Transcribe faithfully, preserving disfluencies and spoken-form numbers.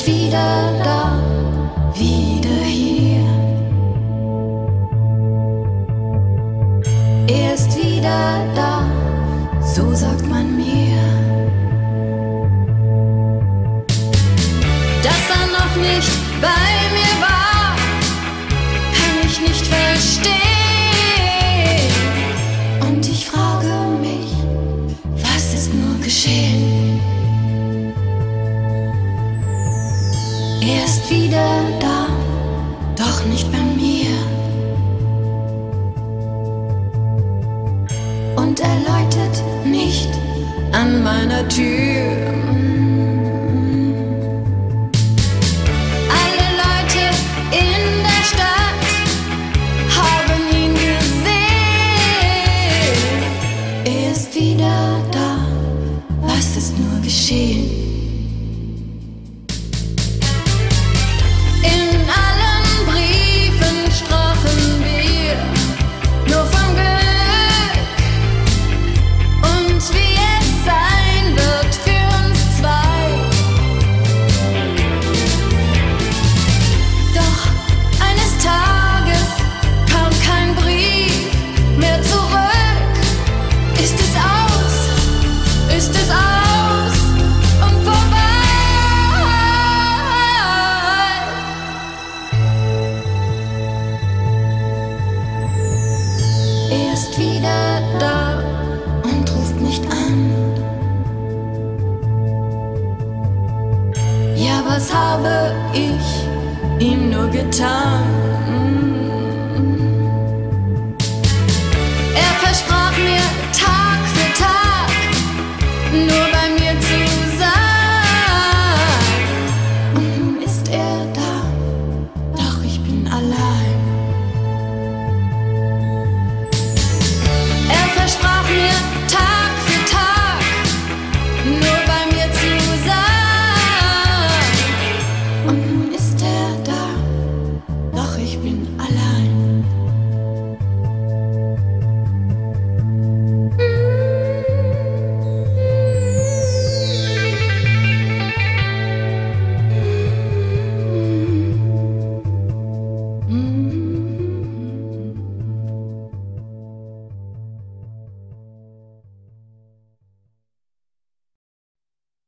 ist wieder da, wieder hier. Er ist wieder da, so sagt man mir. Dass er noch nicht bei mir war, kann ich nicht verstehen. Und ich frage mich, was ist nur geschehen? Er ist wieder da, doch nicht bei mir. Und er läutet nicht an meiner Tür. Alle Leute in der Stadt haben ihn gesehen. Er ist wieder da, was ist nur geschehen? Er ist wieder da und ruft nicht an. Ja, was habe ich ihm nur getan?